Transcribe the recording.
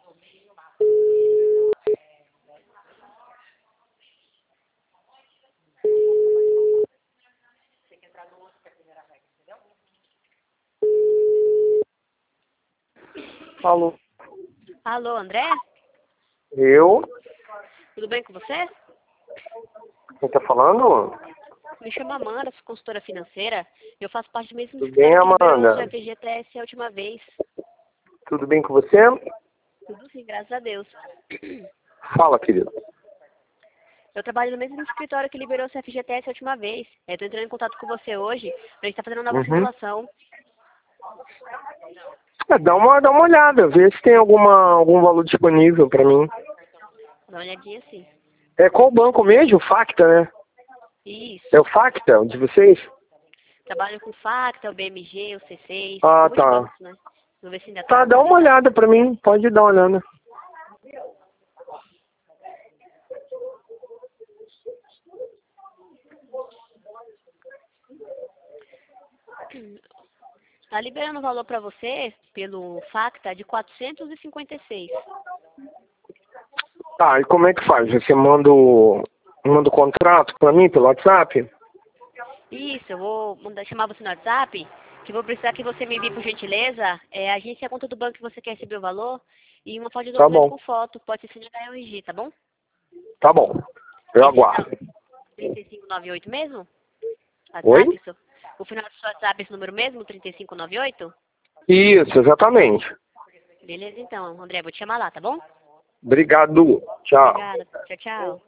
Alô? Alô, André? Eu? Tudo bem com você? Quem tá falando? Me chamo Amanda, sou consultora financeira. Eu faço parte do mesmo Tudo bem, escritório que liberou o Amanda? seu FGTS a última vez. Tudo bem com você? Tudo sim, graças a Deus. Fala, querido. Eu trabalho no mesmo escritório que liberou o seu FGTS a última vez. Eu tô entrando em contato com você hoje pra gente estar fazendo uma nova simulação. Dá uma olhada, vê se tem algum valor disponível pra mim. Dá uma olhadinha sim. É qual banco mesmo? Facta, né? Isso. É o Facta, o de vocês? Trabalho com Facta, o BMG, o C6, Ah, muitos tá. bancos, né? Vou ver se ainda Tá, dá uma olhada pra mim. Pode dar uma olhada. Tá liberando o valor pra você pelo Facta de 456. Tá, e como é que faz? Você manda o contrato pra mim pelo WhatsApp? Isso, eu vou chamar você no WhatsApp, que eu vou precisar que você me envie, por gentileza, a agência e a conta do banco que você quer receber o valor e uma foto de Tá documento bom, com foto, pode ser CNH ou RG, tá bom? tá bom. Eu Esse é aguardo. 3598 mesmo? Oi? WhatsApp, isso? O final do seu WhatsApp é esse número mesmo, 3598? Isso, exatamente. Beleza então, André, vou te chamar lá, tá bom? Obrigado. Tchau. Obrigada, tchau, tchau.